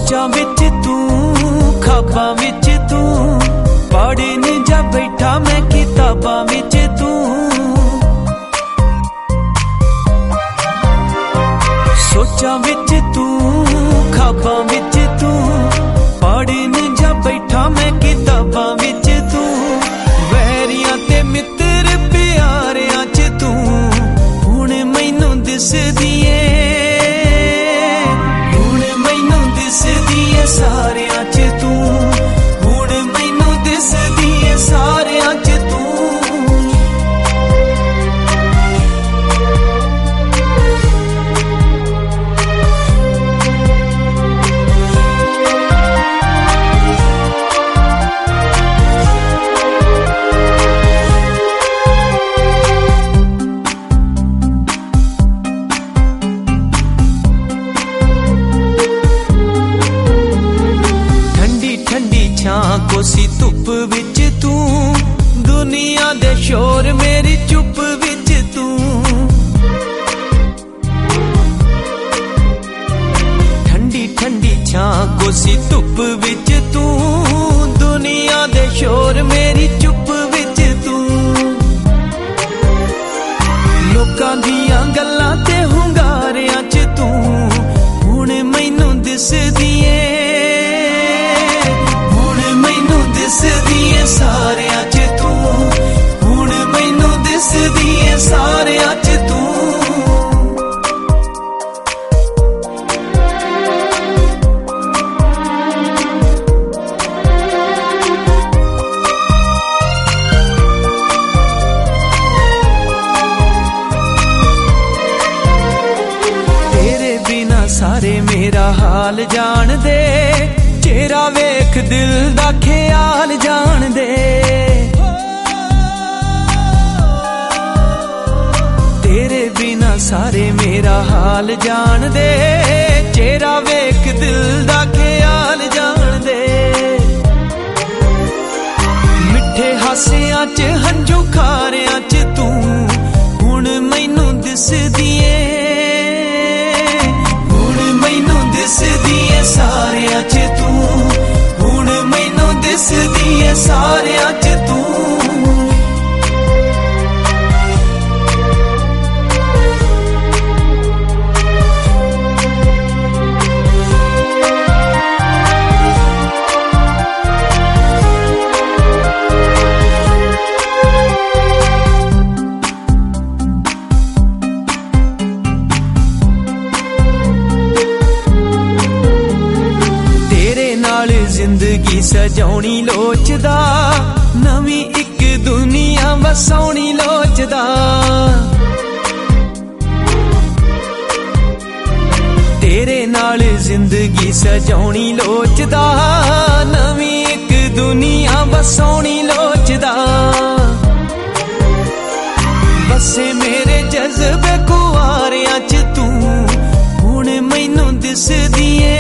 सोचा विच तू खाबा विच तू पढ़ नहीं जा बैठा मैं किताबा विच तू सोचा विच तू खाबा विच तू पढ़ नहीं जा बैठा मैं किताबा विच तू वैरियां ते मित्र प्यारियां च तू हुण मैनू दिसदी ऐ सारियां च तू हुण मैनू दिसदी ऐ सारियां च तू कोसी धुप विच तू दुनिया दे शोर मेरी चुप विच तू ठंडी ठंडी छां कोसी धुप विच तू दुनिया दे शोर मेरी चुप विच तू लोकां दियां गल्लां ते हुंगारियां च तू हुण मैनू दिसदी ऐ दिसदी ऐ सारियां च तू हुण मैनू दिसदी ऐ सारियां च तू तेरे बिना सारे मेरा हाल जान दे चेहरा वेख दिल दा ख्याल जान दे तेरे बिना सारे मेरा हाल जान दे चेहरा वेख दिल दा ख्याल जान दे मिठे हासियां च हंझू खारियां च तू हुण मैनू दिसदी ऐ हुण मैनू दिसदी ऐ सारियां च तू हुण मैनू दिसदी ऐ सारियां च तू जिंदगी सजाउणी लोचदा नवी एक दुनिया वसाउणी लोचदा तेरे नाल जिंदगी सजाउणी लोचदा नवी एक दुनिया वसाउणी लोचदा बसे मेरे जज्बे कुआरियां च तू हुण मैनू दिसदी ऐ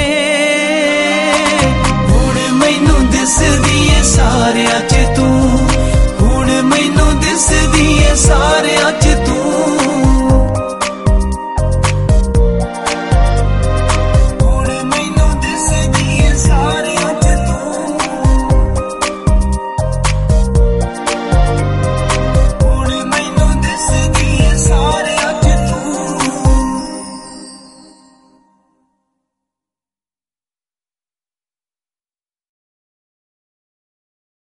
दिसदी ऐ सारियां च तू हुण मैनू दिसदी ऐ सारियां च तू